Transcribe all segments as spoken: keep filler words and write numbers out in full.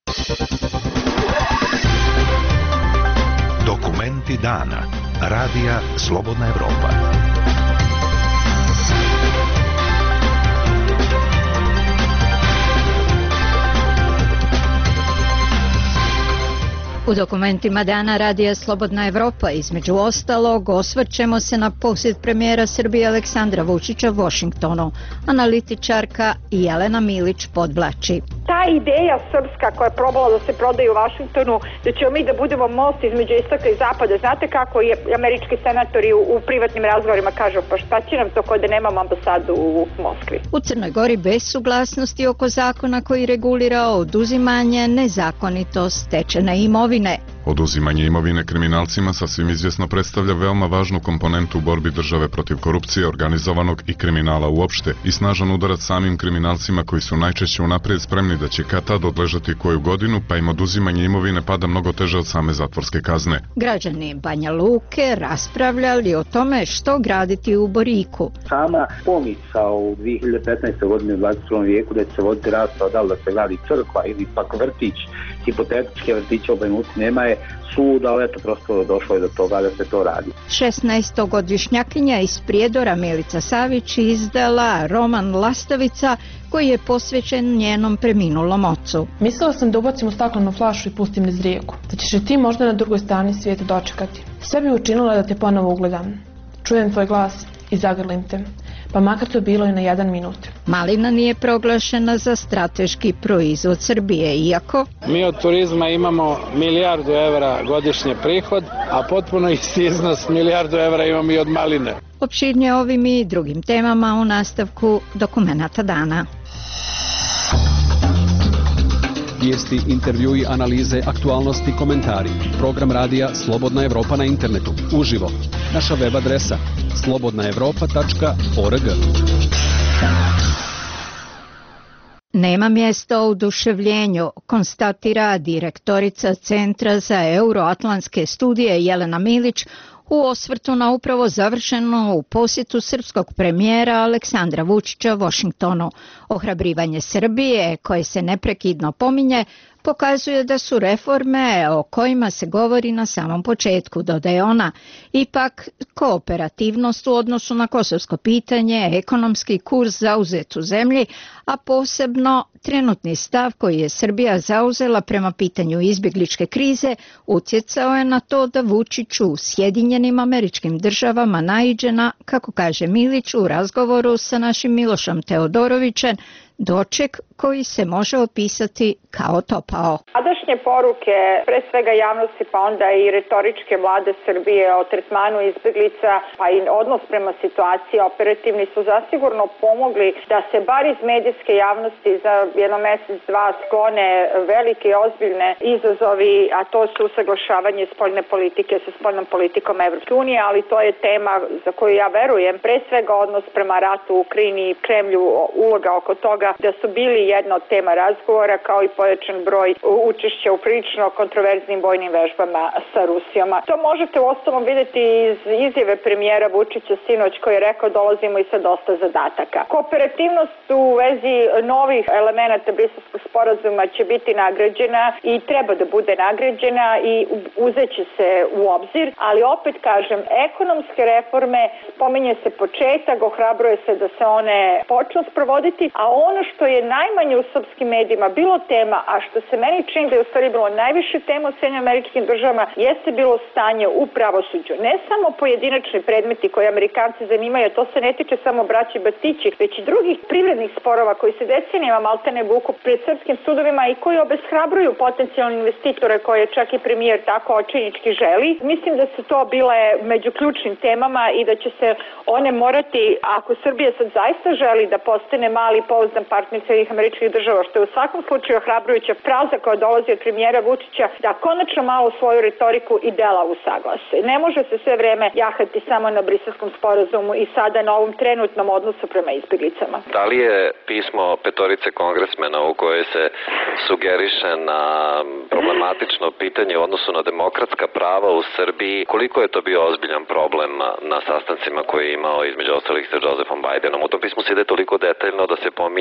Dokumenti dana. Radija Slobodna Evropa. U dokumentima dana Radija Slobodna Evropa između ostalog osvrćemo se na posjet premijera Srbije Aleksandra Vučića Washingtonu. Analitičarka Jelena Milić podvlači. Ta ideja srpska koja je probala da se prodaje u Vašingtonu, da ćemo mi da budemo most između istoka i zapada. Znate kako je američki senatori u, u privatnim razgovorima kažu, pa šta će nam to ko da nemamo ambasadu u Moskvi? U Crnoj Gori bez suglasnosti oko zakona koji regulira oduzimanje nezakonito stečene imovine. Oduzimanje imovine kriminalcima sasvim izvjesno predstavlja veoma važnu komponentu u borbi države protiv korupcije, organizovanog i kriminala uopšte i snažan udarac samim kriminalcima koji su najčešće unaprijed spremni da će kad tad odležati koju godinu, pa im oduzimanje imovine pada mnogo teže od same zatvorske kazne. Građani Banja Luke raspravljali o tome što graditi u Boriku. Sama pomisao u dvije hiljade petnaestoj. godine u dvadeset prvom vijeku da će se voditi rasprava da li da se gradi crkva ili pak vrtić, hipotetičke vrtiće u Banja Luci nema je sud, ali eto prosto došlo je do toga da se to radi. šesnaestogodišnjakinja iz Prijedora Milica Savić izdala roman Lastavica koji je posvećen njenom preminulom ocu. Mislila sam da ubacim u staklenu flašu i pustim niz rijeku, da ćeš i ti možda na drugoj strani svijeta dočekati. Sve bi učinila da te ponovo ugledam. Čujem tvoj glas i zagrlim te, pa makar to bilo i na jedan minut. Malina nije proglašena za strateški proizvod Srbije, iako mi od turizma imamo milijardu evra godišnje prihod, a potpuno isti iznos milijardu evra imamo i od maline. Opširnije ovim i drugim temama u nastavku dokumenata dana. Vijesti, intervjui, analize, aktualnosti, komentari. Program radija Slobodna Evropa na internetu. Uživo. Naša web adresa slobodna evropa tačka org. Nema mjesta o oduševljenju, konstatira direktorica Centra za euroatlantske studije Jelena Milić u osvrtu na upravo završenu u posjetu srpskog premijera Aleksandra Vučića Washingtonu. Ohrabrivanje Srbije, koje se neprekidno pominje, pokazuje da su reforme o kojima se govori na samom početku, dodaje ona. Ipak, kooperativnost u odnosu na kosovsko pitanje, ekonomski kurs zauzet u zemlji, a posebno trenutni stav koji je Srbija zauzela prema pitanju izbjegličke krize, utjecao je na to da Vučić u Sjedinjenim Američkim Državama naiđe na, kako kaže Milić u razgovoru sa našim Milošom Teodorovićem, doček koji se može opisati kao topao. Sadašnje poruke, pre svega javnosti, pa onda i retoričke vlade Srbije o tretmanu izbjeglica, pa i odnos prema situaciji operativni su zasigurno pomogli da se bar iz medijske javnosti za jedno mjesec, dva sklone velike i ozbiljne izazovi, a to su usaglašavanje spoljne politike sa spoljnom politikom Evropske unije, ali to je tema za koju ja verujem, pre svega odnos prema ratu u Ukrajini i Kremlju, uloga oko toga, da su bili jedna od tema razgovora, kao i pojačan broj učešća u prilično kontroverznim vojnim vežbama sa Rusijom. To možete uostalom vidjeti iz izjave premijera Vučića sinoć koji je rekao dolazimo i sa dosta zadataka. Kooperativnost u vezi novih elemenata Briselskog sporazuma će biti nagrađena i treba da bude nagrađena i uzeće se u obzir, ali opet kažem, ekonomske reforme, spominje se početak, ohrabruje se da se one počnu sprovoditi, a ono što je najmanje u srpskim medijima bilo tema, a što se meni čini da je u stvari bilo najviše tema u Sjedinjenim Američkim Državama, jeste bilo stanje u pravosuđu. Ne samo pojedinačni predmeti koji Amerikanci zanimaju, to se ne tiče samo braće Batići, već i drugih privrednih sporova koji se decenijama maltene vuku pred srpskim sudovima i koji obeshrabruju potencijalne investitore koje čak i premijer tako očajnički želi. Mislim da su to bile među ključnim temama i da će se one morati, ako Srbija sad zaista želi da postane mali pouzdan partner Sjedinjenih Američkih Država, što je u svakom slučaju ohrabrujuća fraza koja dolazi od premijera Vučića, da konačno malo svoju retoriku i dela usaglase. Ne može se sve vreme jahati samo na Briselskom sporazumu i sada na ovom trenutnom odnosu prema izbjeglicama. Da li je pismo petorice kongresmena u kojoj se sugeriše na problematično pitanje u odnosu na demokratska prava u Srbiji, koliko je to bio ozbiljan problem na sastancima koje je imao između ostalih sa Josefom Bidenom? U tom pismu se ide toliko detaljno da se pominje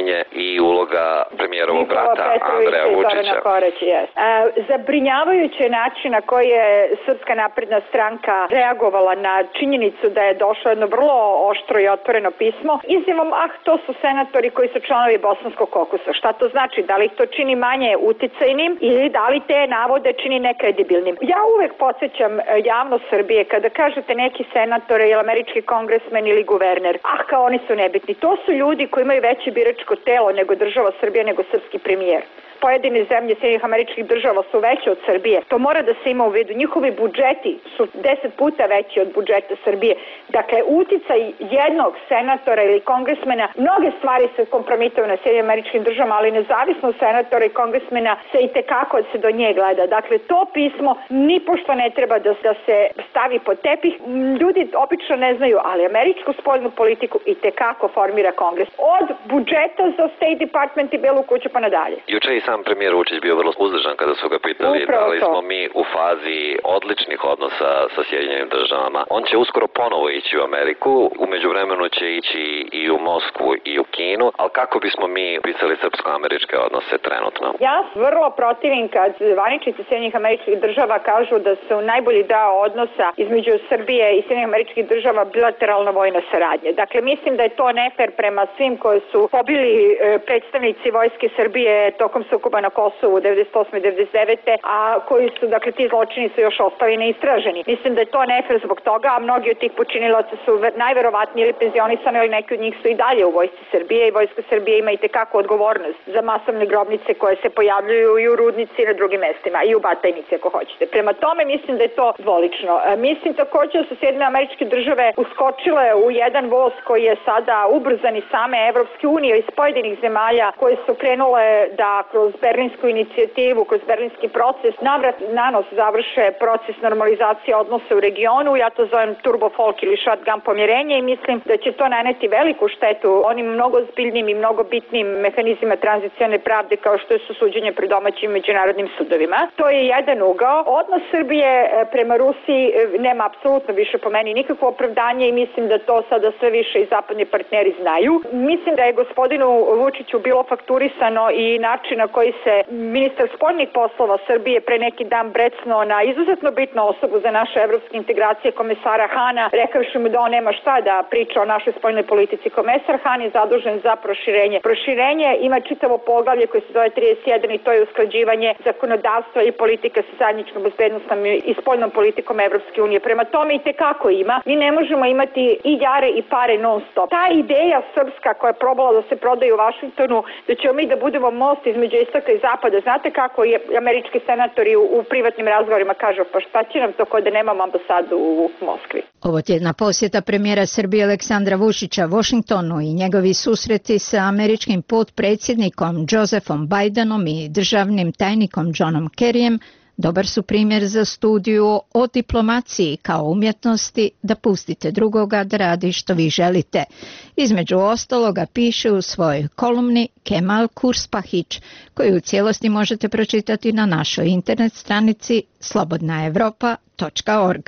spominje i uloga premijerovog Nikola brata Petrovića Andreja i Vučića. Zorana Koreća, yes. E, zabrinjavajući je način na koji je Srpska napredna stranka reagovala na činjenicu da je došlo jedno vrlo oštro i otvoreno pismo izjavom, ah, to su senatori koji su članovi Bosanskog kokusa. Šta to znači? Da li ih to čini manje uticajnim ili da li te navode čini nekredibilnim? Ja uvek podsjećam javnost Srbije kada kažete neki senator ili američki kongresmen ili guverner, ah, kao oni su nebitni. To su ljudi koji imaju veće biračko telo nego država Srbija, nego srpski premijer. Pojedine zemlje Sjedinjenih Američkih Država su veće od Srbije. To mora da se ima u vidu. Njihovi budžeti su deset puta veći od budžeta Srbije. Dakle, uticaj jednog senatora ili kongresmena, mnoge stvari se kompromituju na Sjedinjenim Američkim Državama, ali nezavisno senatora i kongresmena se i tekako se do nje gleda. Dakle, to pismo nipošto ne treba da, da se stavi pod tepih. Ljudi obično ne znaju, ali američku spoljnu politiku i tekako formira kongres. Od budžeta za State Department i Belu kuću pa nadalje. Juče i sam premijer Vučić bio vrlo uzdržan kada su ga pitali Upravo da li to. smo mi u fazi odličnih odnosa sa Sjedinjenim Državama. On će uskoro ponovo ići u Ameriku, u međuvremenu će ići i u Moskvu i u Kinu, ali kako bismo mi pisali srpsko-američke odnose trenutno? Ja vrlo protivim kad zvaničnici Sjedinjenih Američkih Država kažu da su najbolji deo odnosa između Srbije i Sjedinjenih Američkih Država bilateralna vojna saradnja. Dakle, mislim da je to nefer prema svim koji su pobili e, predstavnici Vojske Srbije tokom sukoba na Kosovu devedeset osme i devedeset devete a koji su, dakle, ti zločini su još ostali neistraženi. Mislim da je to nefer zbog toga, a mnogi od tih počinilaca su najverovatnije ili penzionisani, ili neki od njih su i dalje u Vojsci Srbije i Vojska Srbije ima i tekako odgovornost za masovne grobnice koje se pojavljuju i u Rudnici i na drugim mestima, i u Batajnici ako hoćete. Prema tome mislim da je to dvolično. Mislim također da su Sjedinjene Američke Države uskočile u jedan voz koji je sada ubrzan iz same Evropske unije iz pojedinih zemalja koje su krenule da kroz berlinsku inicijativu, kroz berlinski proces navrat nanos završe proces normalizacije odnosa u regionu. Ja to zovem turbo folk ili shotgun pomirenje i mislim da će to naneti veliku štetu onim mnogo zbiljnim i mnogo bitnim mehanizmima tranzicione pravde kao što su suđenje pred domaćim međunarodnim sudovima. To je jedan ugao. Odnos Srbije prema Rusiji nema apsolutno više po meni nikakvo opravdanje i mislim da to sada sve više i zapadni partneri znaju. Mislim da je gospodinu Vučiću bilo fakturisano i način na koji se ministar spoljnih poslova Srbije pre neki dan brecnuo na izuzetno bitnu osobu za naše evropske integracije, komesara Hana, rekavši mu da on nema šta da priča o našoj spoljnoj politici. Komesar Han je zadužen za proširenje. Proširenje ima čitavo poglavlje koje se zove trideset jedan i to je usklađivanje zakonodavstva i politika sa zajedničkom bezbednosnom i spoljnom politikom Evropske unije. Prema tome i tekako ima. Mi ne možemo imati i jare i pare non stop. Ta ideja srpska koja je probala da se prodaje u Vašingtonu, da ćemo mi da budemo most između istoka i zapada. Znate kako je američki senatori u, u privatnim razgovorima kažu, pa šta će nam to ko da nemamo ambasadu u Moskvi? Ovo tjedna posjeta premijera Srbije Aleksandra Vučića Washingtonu i njegovi susreti sa američkim potpredsjednikom Josephom Bidenom i državnim tajnikom Johnom Kerryjem dobar su primjer za studiju o diplomaciji kao umjetnosti da pustite drugoga da radi što vi želite. Između ostaloga piše u svojoj kolumni Kemal Kurspahić, koju u cijelosti možete pročitati na našoj internet stranici slobodna evropa tačka org.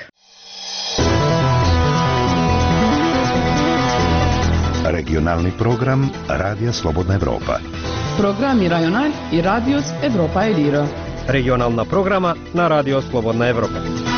Regionalni program Radija Slobodna Evropa. Programi Rajonal i Radios Evropa Elira. Regionalna programa na Radio Slobodna Evropa.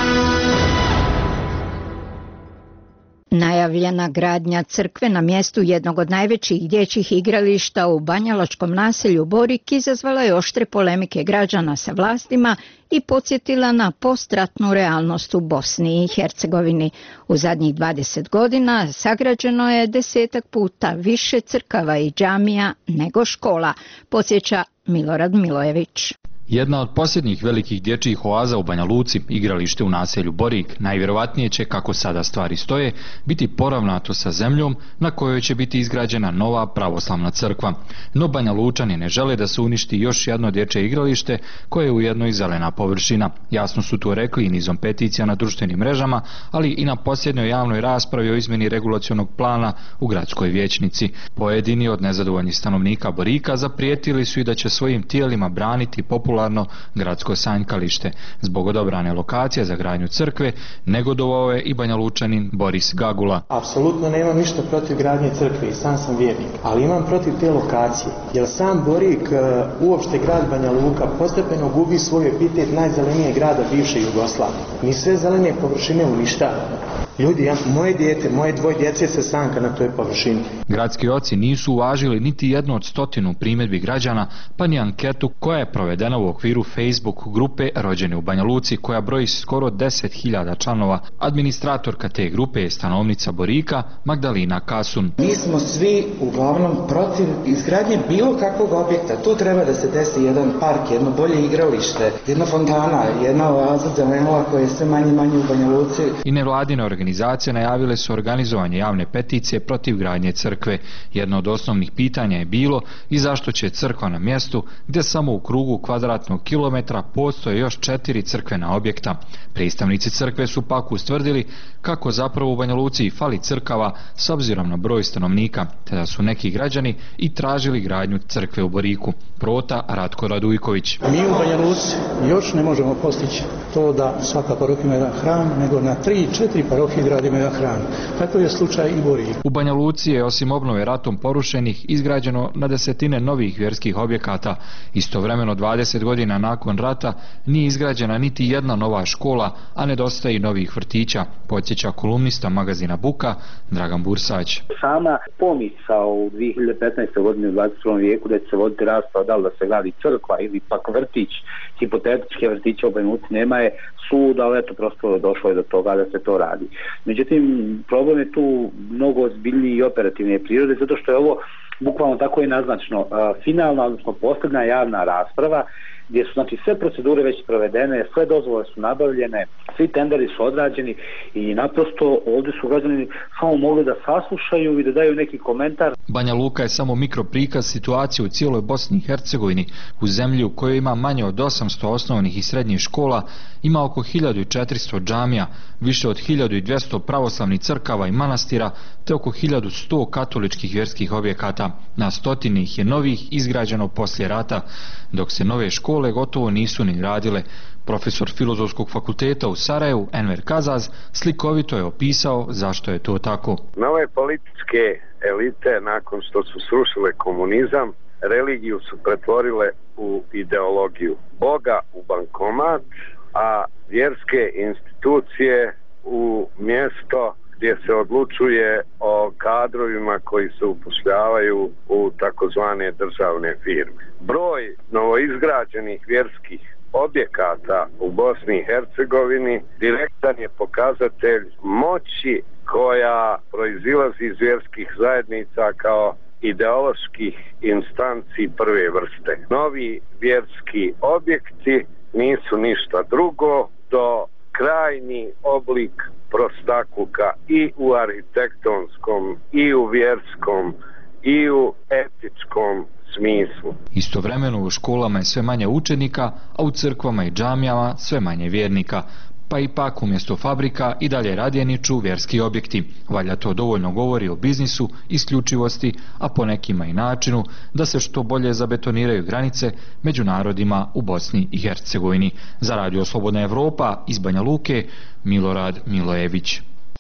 Najavljena gradnja crkve na mjestu jednog od najvećih dječjih igrališta u banjaločkom naselju Borik izazvala je oštre polemike građana sa vlastima i podsjetila na postratnu realnost u Bosni i Hercegovini. U zadnjih dvadeset godina sagrađeno je desetak puta više crkava i džamija nego škola, podsjeća Milorad Milojević. Jedna od posljednjih velikih dječjih oaza u Banja Luci, igralište u naselju Borik, najvjerovatnije će, kako sada stvari stoje, biti poravnato sa zemljom na kojoj će biti izgrađena nova pravoslavna crkva. No Banja Lučani ne žele da se uništi još jedno dječje igralište koje je ujedno i zelena površina. Jasno su to rekli i nizom peticija na društvenim mrežama, ali i na posljednjoj javnoj raspravi o izmjeni regulacionog plana u gradskoj vijećnici. Pojedini od nezadovoljnih stanovnika Borika zaprijetili su i da će svojim tijelima braniti populacionu popularno gradsko sanjkalište. Zbog odabrane lokacije za gradnju crkve negodovao je i Banja Lučanin Boris Gagula. Apsolutno nemam ništa protiv gradnje crkve i sam sam vjernik, ali imam protiv te lokacije, jer sam Borik, uopšte grad Banja Luka, postepeno gubi svoj epitet najzelenijeg grada bivše Jugoslavije. Mi sve zelene površine uništavamo. Ljudi, ja, moje dijete, moje dvoje djece se sanka na toj površini. Gradski oci nisu uvažili niti jednu od stotinu primjedbi građana, pa ni anketu koja je provedena u okviru Facebook grupe Rođeni u Banja Luci, koja broji skoro deset hiljada članova. Administratorka te grupe je stanovnica Borika Magdalina Kasun. Mi smo svi uglavnom protiv izgradnje bilo kakvog objekta. Tu treba da se desi jedan park, jedno bolje igralište, jedna fontana, jedna oaza zelenila koja je sve manje manje u Banja Luci. I nevladine organizacije najavile su organizovanje javne peticije protiv gradnje crkve. Jedno od osnovnih pitanja je bilo i zašto će crkva na mjestu gdje samo u krugu kvadratnog kilometra postoje još četiri crkvena objekta. Predstavnici crkve su pak ustvrdili kako zapravo u Banja Luci fali crkava s obzirom na broj stanovnika, te da su neki građani i tražili gradnju crkve u Boriku. Prota Ratko Radujković. Mi u Banja Luci još ne možemo postići to da svaka parohija ima jedan hram, nego na tri, četiri parohije gradimo jedan hram. Tako je slučaj i Borik. U Banja Luci je osim obnove ratom porušenih izgrađeno na desetine novih vjerskih objekata. Istovremeno dvadeset godina nakon rata nije izgrađena niti jedna nova škola, a nedostaje i novih vrtića, podsjeća kolumnista magazina Buka Dragan Bursać. Sama pomisao u dvije hiljade petnaestoj godini u dvadeset prvom vijeku da će se voditi rasprava da li da se gradi crkva ili pak vrtić, hipotetičke vrtiće u Banja Luci nema je sud, ali eto prosto došlo je do toga da se to radi. Međutim, problem je tu mnogo ozbiljniji i operativne prirode, zato što je ovo bukvalno tako i naznačno finalna, odnosno posljedna javna rasprava gdje su znači sve procedure već provedene, sve dozvole su nabavljene, svi tenderi su odrađeni i naprosto ovdje su građani samo mogli da saslušaju i da daju neki komentar. Banja Luka je samo mikroprikaz situacije u cijeloj Bosni i Hercegovini, u zemlji u kojoj ima manje od osamsto osnovnih i srednjih škola, ima oko hiljadu četiristo džamija, više od hiljadu dvjesto pravoslavnih crkava i manastira, te oko hiljadu sto katoličkih vjerskih objekata. Na stotine ih je novih izgrađeno poslije rata, dok se nove škole gotovo nisu ni gradile. Profesor Filozofskog fakulteta u Sarajevu, Enver Kazaz, slikovito je opisao zašto je to tako. Nove političke elite, nakon što su srušile komunizam, religiju su pretvorile u ideologiju. Boga u bankomat, a vjerske institucije u mjesto gdje se odlučuje o kadrovima koji se upošljavaju u takozvane državne firme. Broj novoizgrađenih vjerskih objekata u Bosni i Hercegovini direktan je pokazatelj moći koja proizilazi iz vjerskih zajednica kao ideoloških instanci prve vrste. Novi vjerski objekti nisu ništa drugo do krajni oblik prostakluka i u arhitektonskom, i u vjerskom, i u etičkom smislu. Istovremeno u školama je sve manje učenika, a u crkvama i džamijama sve manje vjernika. Pa ipak umjesto fabrika i dalje radjeniču vjerski objekti. Valja to dovoljno govori o biznisu, isključivosti, a po nekima i načinu da se što bolje zabetoniraju granice među narodima u Bosni i Hercegovini. Za Radio Slobodna Evropa iz Banja Luke, Milorad Milojević.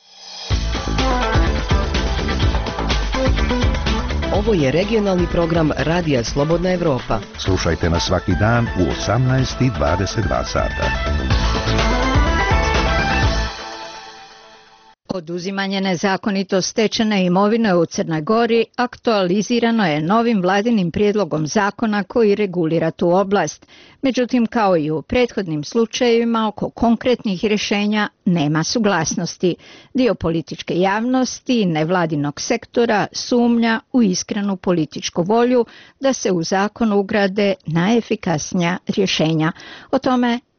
Ovo je regionalni program Radija Slobodna Evropa. Slušajte nas svaki dan u osamnaest i dvadeset dva sata. Oduzimanje nezakonito stečene imovine u Crnoj Gori aktualizirano je novim vladinim prijedlogom zakona koji regulira tu oblast. Međutim, kao i u prethodnim slučajevima, oko konkretnih rješenja nema suglasnosti. Dio političke javnosti i nevladinog sektora sumnja u iskrenu političku volju da se u zakon ugrade najefikasnija rješenja. O tome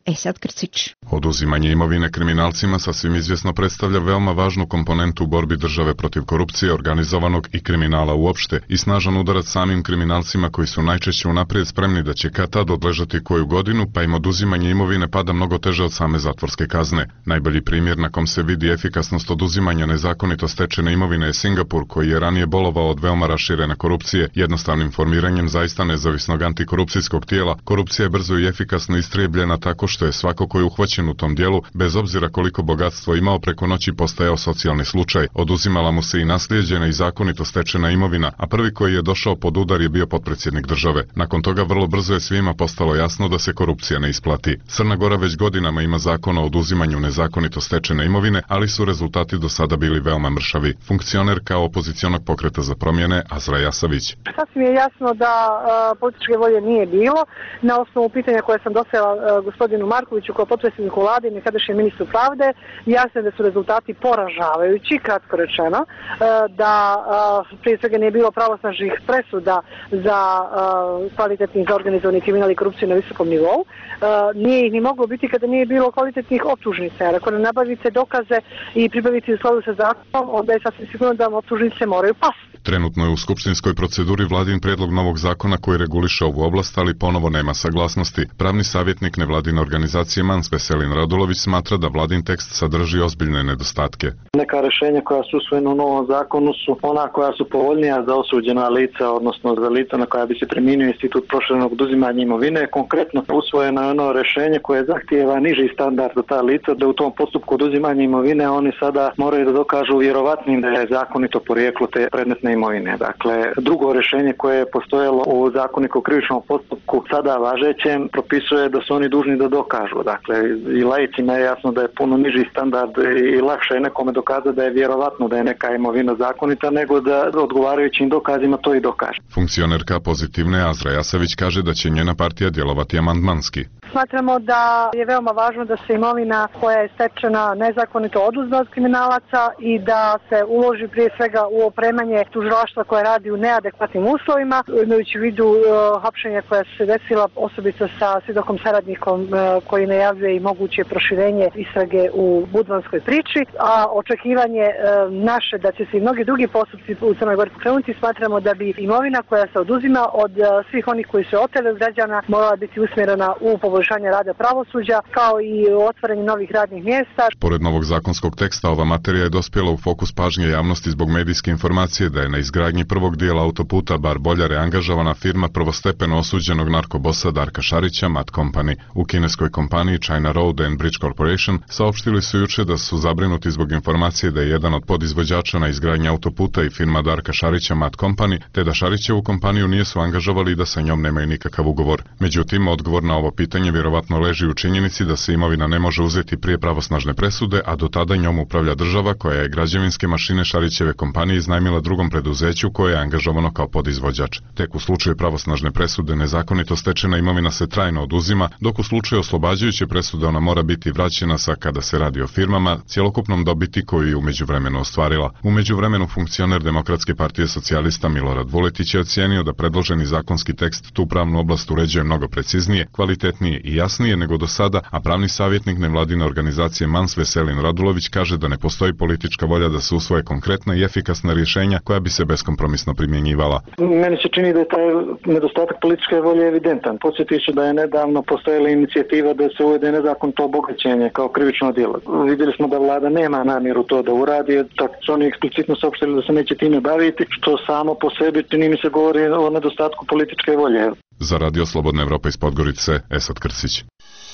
Esad Krcić. Oduzimanje imovine kriminalcima sasvim izvjesno predstavlja veoma važnu komponentu u borbi države protiv korupcije, organizovanog i kriminala uopšte i snažan udarac samim kriminalcima koji su najčešće unaprijed spremni da će kad tad odležati koju godinu, pa im oduzimanje imovine pada mnogo teže od same zatvorske kazne. Najbolji primjer na kom se vidi efikasnost oduzimanja nezakonito stečene imovine je Singapur, koji je ranije bolovao od veoma raširene korupcije. Jednostavnim formiranjem zaista nezavisnog antikorupcijskog tijela, korupcija je brzo i efikasno istrijebljena tako što je svako ko je uhvaćen u tom dijelu, bez obzira koliko bogatstvo imao, preko noći postajao socijalni slučaj. Oduzimala mu se i naslijeđena i zakonito stečena imovina, a prvi koji je došao pod udar je bio potpredsjednik države. Nakon toga vrlo brzo je svima postalo jasno da se korupcija ne isplati. Crna Gora već godinama ima zakon o oduzimanju nezakonito stečene imovine, ali su rezultati do sada bili veoma mršavi. Funkcionerka opozicionog pokreta za promjene Azra Jasavić. Sasvim je jasno da uh, političke volje nije bilo. Na osnovu pitanja koje sam dostavila uh, gospodinu Markoviću kao potpredsjedniku vlade i nekadašnjem ministru pravde, jasno je da su rezultati poražavajući, kratko rečeno, uh, da uh, prije svega nije bilo pravosnažnih presuda za uh, kvalitetni za organizovani kriminal i korupciju na visokom nivou. Uh, nije ih ni moglo biti kada nije bilo kvalitetnih optužnica. Jer ako ne nabavite dokaze i pribavite u skladu sa zakonom, onda je sasvim sigurno da optužnice moraju pasti. Trenutno je u skupštinskoj proceduri vladin prijedlog novog zakona koji reguliše ovu oblast, ali ponovo nema saglasnosti. Pravni savjetnik nevladine organizacije Mans Veselin Radulović smatra da vladin tekst sadrži ozbiljne nedostatke. Neka rješenja koja su usvojena u novom zakonu su ona koja su povoljnija za osuđena lica, odnosno za lica na koja bi se primijenio institut proširenog oduzimanja imovine. Konkretno usvojeno je ono rješenje koje zahtijeva niži standard za ta lica, da u tom postupku oduzimanja imovine oni sada moraju da dokažu vjerovatnim da je zakonito porijeklo te predmetne imovine. Dakle, drugo rješenje koje je postojalo u zakoniku o krivičnom postupku sada važećem propisuje da su oni dužni da dokažu. Dakle, i laicima je jasno da je puno niži standard i lakše je nekome dokazati da je vjerovatno da je neka imovina zakonita nego da odgovarajućim dokazima to i dokaže. Funkcionerka Pozitivne Azra Jasavić kaže da će njena partija djelovati amandmanski. Smatramo da je veoma važno da se imovina koja je stečena nezakonito oduzme od kriminalaca i da se uloži prije svega u opremanje tužilaštva koje radi u neadekvatnim uslovima, imajući u vidu uh, hapšenja koja su se desila osobito sa svjedokom saradnikom uh, koji najavljuje i moguće proširenje istrage u budvanskoj priči, a očekivanje uh, naše da će se i mnogi drugi postupci u Crnoj Gori pokrenuti, smatramo da bi imovina koja se oduzima od uh, svih onih koji su oteli od građana morala biti usmjerena u poboljšanje rada pravosuđa kao i otvaranje novih radnih mjesta. Pored novog zakonskog teksta, ova materija je dospjela u fokus pažnje javnosti zbog medijske informacije da je na izgradnji prvog dijela autoputa Bar Boljare angažovana firma prvostepeno osuđenog narkobosa Darka Šarića Mad Company. U kineskoj kompaniji China Road and Bridge Corporation saopštili su juče da su zabrinuti zbog informacije da je jedan od podizvođača na izgradnji autoputa i firma Darka Šarića Mad Company, te da Šarićevu kompaniju nisu angažovali i da sa njom nemaju nikakav ugovor. Međutim, odgovor na ovo pitanje vjerovatno leži u činjenici da se imovina ne može uzeti prije pravosnažne presude, a do tada njom upravlja država koja je građevinske mašine Šarićeve kompanije iznajmila drugom preduzeću koje je angažovano kao podizvođač. Tek u slučaju pravosnažne presude nezakonito stečena imovina se trajno oduzima, dok u slučaju oslobađajuće presude ona mora biti vraćena sa, kada se radi o firmama, cjelokupnom dobiti koju je u međuvremenu ostvarila. U međuvremenu funkcioner Demokratske partije socijalista Milorad Vuletić je ocijenio da predloženi zakonski tekst tu pravnu oblast uređuje mnogo preciznije, kvalitetnije i jasnije nego do sada, a pravni savjetnik nevladine organizacije Mans Veselin Radulović kaže da ne postoji politička volja da se usvoje konkretna i efikasna rješenja koja bi se beskompromisno primjenjivala. Meni se čini da je taj nedostatak političke volje evidentan. Podsjetit ću da je nedavno postojala inicijativa da se uvede nezakonito obogaćenje kao krivično djelo. Vidjeli smo da vlada nema namjeru to da uradi, tako su oni eksplicitno saopštili da se neće time baviti, što samo po sebi čini mi se govori o nedostatku političke volje. Za Radio Slobodna Evropa iz Podgorice, Esad Krcić.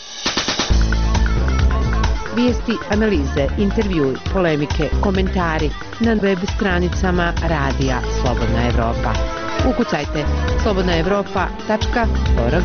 Vijesti, analize, intervjui, polemike, komentari na web stranicama Radija Slobodna Evropa. Ukucajte slobodna evropa tačka org.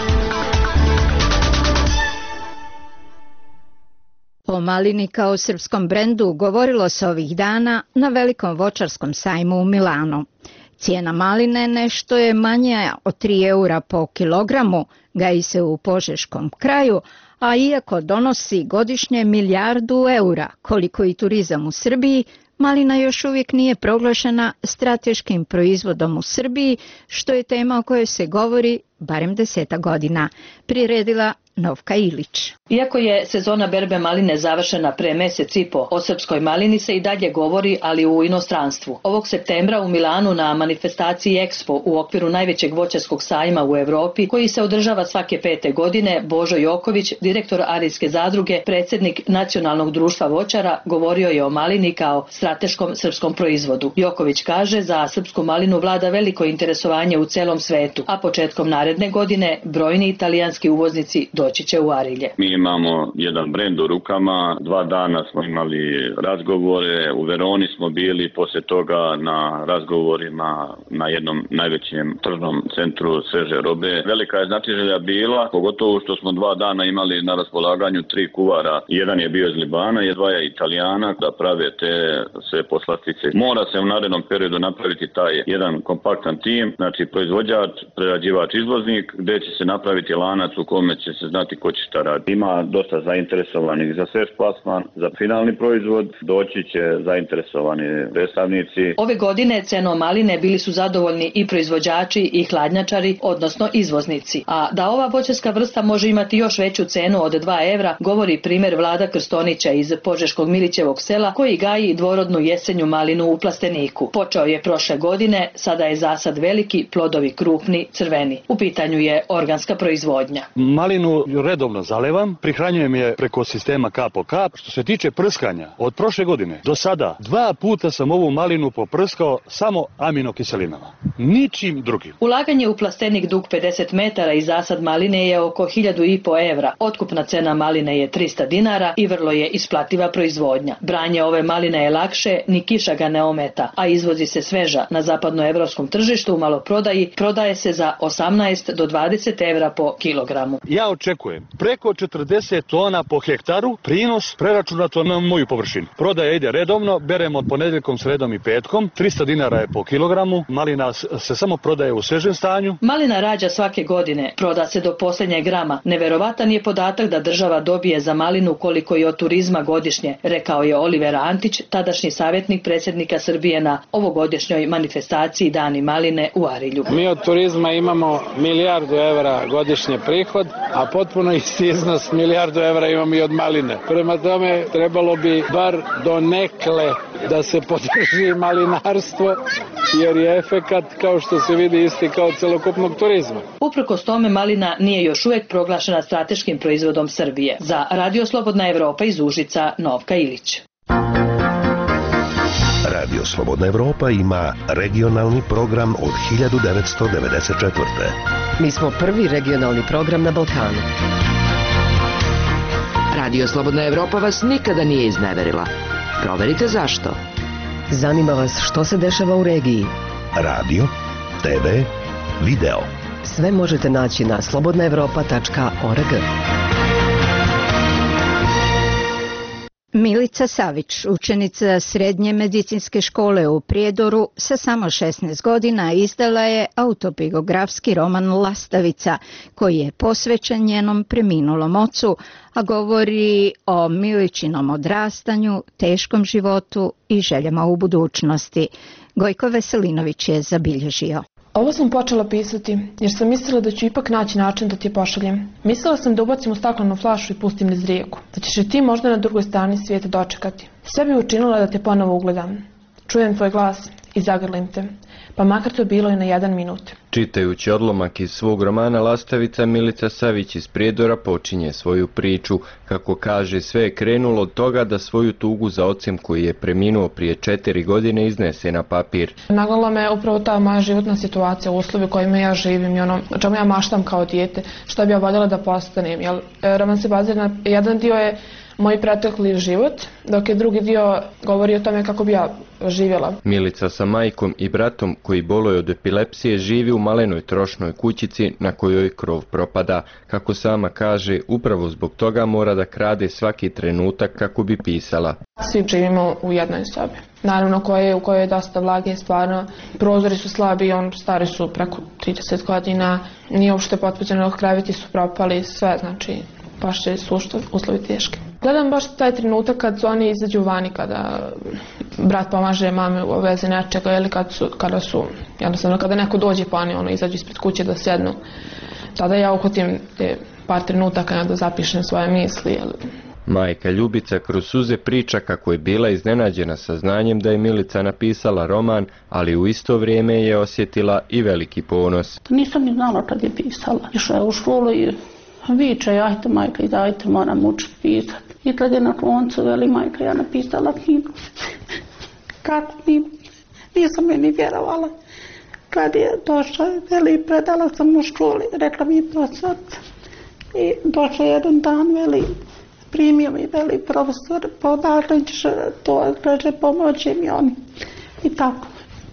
O malini kao srpskom brendu govorilo se ovih dana na velikom voćarskom sajmu u Milanu. Cijena maline nešto je manja od tri eura po kilogramu, gaji se u Požeškom kraju, a iako donosi godišnje milijardu eura, koliko i turizam u Srbiji, malina još uvijek nije proglašena strateškim proizvodom u Srbiji, što je tema o kojoj se govori barem deseta godina, priredila Novka Ilić. Iako je sezona berbe maline završena pre mesec i po, o srpskoj malini se i dalje govori, ali u inostranstvu. Ovog septembra u Milanu na manifestaciji Expo u okviru najvećeg voćarskog sajma u Evropi, koji se održava svake pete godine, Božo Joković, direktor Arijske zadruge, predsjednik Nacionalnog društva voćara, govorio je o malini kao strateškom srpskom proizvodu. Joković kaže, za srpsku malinu vlada veliko interesovanje u celom svetu, a početkom naredne godine brojni italijanski uvoznici doći će u Arilje. Mi imamo jedan brend u rukama, dva dana smo imali razgovore, u Veroni smo bili, poslije toga na razgovorima na jednom najvećem tržnom centru sveže robe. Velika je znatiželja bila, pogotovo što smo dva dana imali na raspolaganju tri kuvara. Jedan je bio iz Libana, je dva je Italijana da prave te sve poslastice. Mora se u narednom periodu napraviti taj jedan kompaktan tim, znači proizvođač, prerađivač, izvoznik, gdje će se napraviti lanac u kome će se znati ko će šta raditi. Ima dosta zainteresovanih za svež plasman, za finalni proizvod, doći će zainteresovani predstavnici. Ove godine cenom maline bili su zadovoljni i proizvođači i hladnjačari, odnosno izvoznici. A da ova voćarska vrsta može imati još veću cenu od dva evra, govori primjer Vlada Krstonića iz Požeškog Milićevog sela, koji gaji dvorodnu jesenju malinu u plasteniku. Počeo je prošle godine, sada je zasad veliki, plodovi krupni, crveni. U pitanju je organska proizvodnja. Malinu redovno zalevam, prihranjujem je preko sistema kap po kap. Što se tiče prskanja, od prošle godine do sada dva puta sam ovu malinu poprskao samo aminokiselinama. Ničim drugim. Ulaganje u plastenik dug pedeset metara i zasad maline je oko hiljadu i po evra. Otkupna cena maline je trista dinara i vrlo je isplativa proizvodnja. Branje ove maline je lakše, ni kiša ga ne ometa, a izvozi se sveža. Na zapadnoevropskom tržištu u maloprodaji prodaje se za osamnaest do dvadeset evra po kilogramu. Ja očekujem preko četrdeset tona po hektaru, prinos preračunato na moju površinu. Prodaja ide redovno, beremo ponedjeljkom, sredom i petkom, trista dinara je po kilogramu, malina se samo prodaje u svežem stanju. Malina rađa svake godine, proda se do posljednjeg grama. Neverovatan je podatak da država dobije za malinu koliko i od turizma godišnje, rekao je Oliver Antić, tadašnji savjetnik predsjednika Srbije na ovogodišnjoj manifestaciji Dani maline u Arilju. Mi od turizma imamo milijardu evra godišnje prihod, a potpuno isti iznos milijardu evra imamo i od maline. Prema tome trebalo bi bar do nekle da se podrži malinarstvo, jer je efekat, kao što se vidi, isti kao celokupnog turizma. Uprkos tome malina nije još uvijek proglašena strateškim proizvodom Srbije. Za Radio Slobodna Evropa iz Užica, Novka Ilić. Radio Slobodna Evropa ima regionalni program od hiljadu devetsto devedeset četvrte. Mi smo prvi regionalni program na Balkanu. Radio Slobodna Evropa vas nikada nije izneverila. Proverite zašto. Zanima vas što se dešava u regiji. Radio, te ve, video. Sve možete naći na slobodna evropa tačka org. Milica Savić, učenica Srednje medicinske škole u Prijedoru, sa samo šesnaest godina izdala je autobiografski roman Lastavica, koji je posvećen njenom preminulom ocu, a govori o Miličinom odrastanju, teškom životu i željama u budućnosti. Gojko Veselinović je zabilježio. Ovo sam počela pisati jer sam mislila da ću ipak naći način da ti je pošaljem. Mislila sam da ubacim u staklenu flašu i pustim niz rijeku, da ćeš i ti možda na drugoj strani svijeta dočekati. Sve bi učinila da te ponovo ugledam. Čujem tvoj glas i zagrlim te, pa makar to bilo i na jedan minut. Čitajući odlomak iz svog romana Lastavica, Milica Savić iz Prijedora počinje svoju priču. Kako kaže, sve je krenulo od toga da svoju tugu za ocem koji je preminuo prije četiri godine iznese na papir. Nagnala me upravo ta moja životna situacija, uslovi u kojima ja živim i ono o čemu ja maštam kao dijete, što bi ja voljela da postanem. Jer roman se bazira na, jedan dio je moj pretekli život, dok je drugi dio govori o tome kako bi ja živjela. Milica sa majkom i bratom koji boluje od epilepsije živi u malenoj trošnoj kućici na kojoj krov propada. Kako sama kaže, upravo zbog toga mora da krade svaki trenutak kako bi pisala. Svi živimo u jednoj sobi. Naravno koje, u kojoj je dosta vlage, stvarno. Prozori su slabi, on stari su preko trideset godina, nije uopšte potpućeno, kreveti su propali, sve, znači baš je su uslovi teški. Gledam baš taj trenutak kad oni izađu vani, kada brat pomaže mami u vezi nečega ili kad su, kada su, jednostavno kada neko dođe pa oni ono, izađu ispred kuće da sjednu. Tada ja uhvatim te par trenutaka da zapišem svoje misli. Majka Ljubica kroz suze priča kako je bila iznenađena saznanjem da je Milica napisala roman, ali u isto vrijeme je osjetila i veliki ponos. Nisam ni znala kad je pisala. Išla je u školu i viče, ajte majka, idajte, moram učiti pisati. I kad je na koncu, veli majka, ja napisala knjigu. Kako knjigu? Nisam je ni vjerovala. Kad je došla, veli, predala sam u školi, rekla mi to sad. I došla jedan dan, veli, primio mi, veli, profesor, podakle ćeš to, kaže, pomoći mi oni. I tako.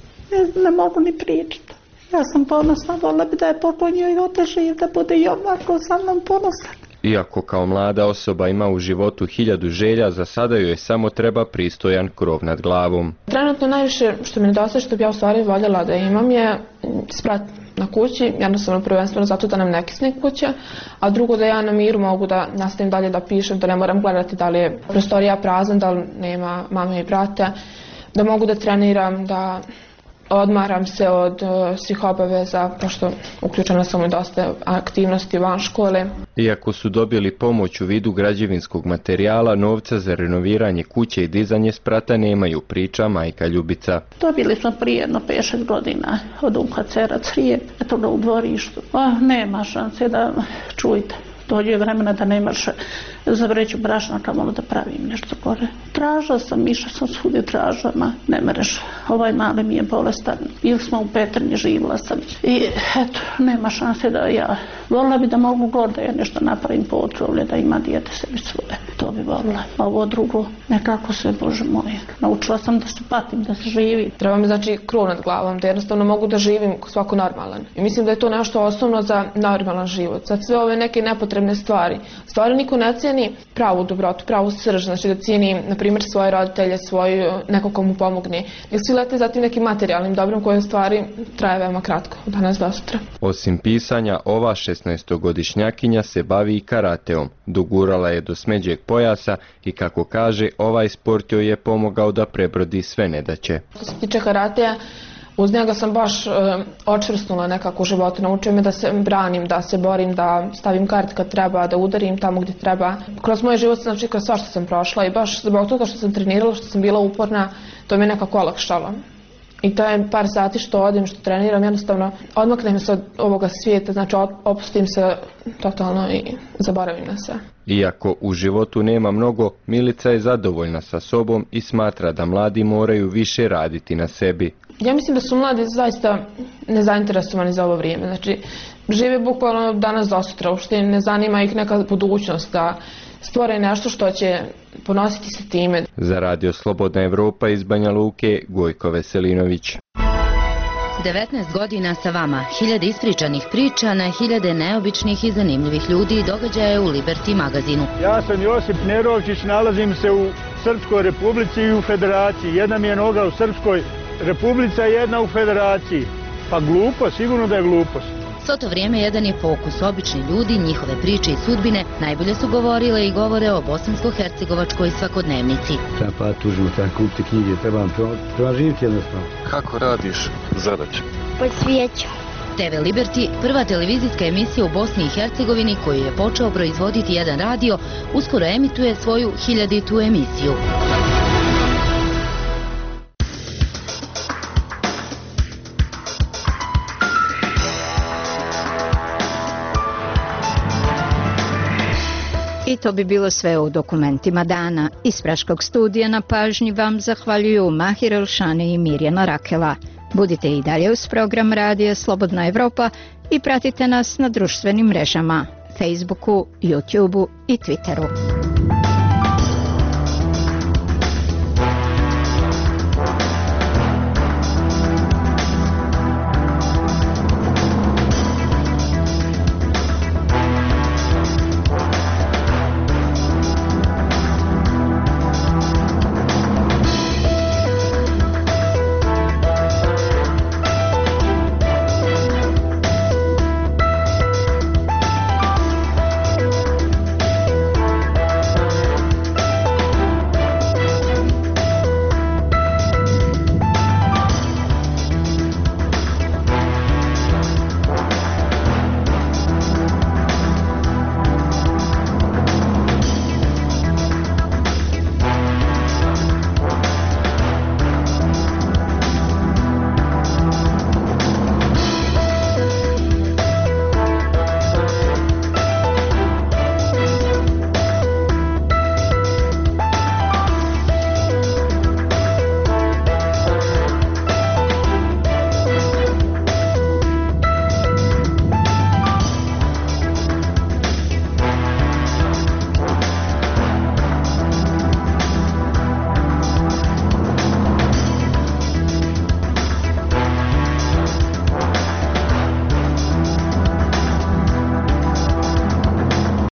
Ne, ne mogu ni pričati. Ja sam ponosna, volila bi da je pokojnio i oteživ, da bude i ovako sa mnom ponosan. Iako kao mlada osoba ima u životu hiljadu želja, za sada joj samo treba pristojan krov nad glavom. Trenutno najviše što mi nedostaje, što bi ja u stvari voljela da imam, je sprat na kući, jednostavno prvenstveno zato da nam ne kisne kuća, a drugo da ja na miru mogu da nastavim dalje da pišem, da ne moram gledati da li je prostorija prazna, da li nema mame i brata, da mogu da treniram, da odmaram se od uh, svih obaveza, pošto uključena sam u dosta aktivnosti van škole. Iako su dobili pomoć u vidu građevinskog materijala, novca za renoviranje kuće i dizanje sprata nemaju, priča majka Ljubica. Dobili smo prije jedno pet šest godina od U K C-a Crijep, eto ga u dvorištu. A, nema šanse da čujte. Dođe vremena da nemaš za vreću brašna, kamolo da pravim nešto gore. Tražila sam, išla sam svudi tražama, ne mereš, ovaj mali mi je bolestan, ili smo u Petrinji, živjela sam. I eto, nema šanse da ja, volila bi da mogu gore da ja nešto napravim po otrovlje, da ima dijete sebi svoje. To bi volila. A ovo drugo, nekako sve, Bože moje. Naučila sam da se patim, da se živi. Treba mi znači krov nad glavom, da jednostavno mogu da živim svako normalan. I mislim da je to nešto osnovno za normalan život. Za sve ove neke nepotrebne stvari. Stvari niko ne cijeni pravu dobrotu, pravu srž, znači da cijeni, na primjer, svoje roditelje, svoju, neko ko mu pomogne. Jer svi lete za tim nekim materijalnim dobrom koje stvari traje veoma kratko, od danas do sutra. Osim pisanja, ova šesnaestogodišnjakinja se bavi i karateom. Dogurala je do smeđeg pojasa i, kako kaže, ovaj sport joj je pomogao da prebrodi sve nedaće. Što se tiče karateja, uz njega sam baš e, očvrsnula nekako u životu, naučio me da se branim, da se borim, da stavim kart kad treba, da udarim tamo gdje treba. Kroz moj život, znači kroz sva što sam prošla i baš zbog toga što sam trenirala, što sam bila uporna, to me nekako olakšalo. I to je par sati što odim, što treniram, jednostavno odmaknem se od ovoga svijeta, znači opustim se totalno i zaboravim na sve. Iako u životu nema mnogo, Milica je zadovoljna sa sobom i smatra da mladi moraju više raditi na sebi. Ja mislim da su mladi zaista nezainteresovani za ovo vrijeme. Znači, žive bukvalno danas do sutra, uopšte ne zanima ih neka budućnost, da stvore nešto što će ponositi se time. Za Radio Slobodna Evropa iz Banja Luke, Gojko Veselinović. devetnaest godina sa vama, hiljade ispričanih priča na hiljade neobičnih i zanimljivih ljudi i događaja u Liberty magazinu. Ja sam Josip Nerovčić, nalazim se u Srpskoj republici i u federaciji. Jedna mi je noga u Srpskoj republici, a jedna u federaciji. Pa glupo, sigurno da je glupost. Svo to vrijeme jedan je fokus, obični ljudi, njihove priče i sudbine najbolje su govorile i govore o bosansko-hercegovačkoj svakodnevnici. Treba pa tužimo, treba kupiti knjige, treba, treba živjeti jednostavno. Kako radiš zadaće? Po svijeću. T V Liberty, prva televizijska emisija u Bosni i Hercegovini koju je počeo proizvoditi jedan radio, uskoro emituje svoju hiljaditu emisiju. I to bi bilo sve u dokumentima dana. Iz Praškog studija na pažnji vam zahvaljuju Mahir Elšani i Mirjana Rakela. Budite i dalje uz program Radija Slobodna Evropa i pratite nas na društvenim mrežama, Facebooku, YouTubeu i Twitteru.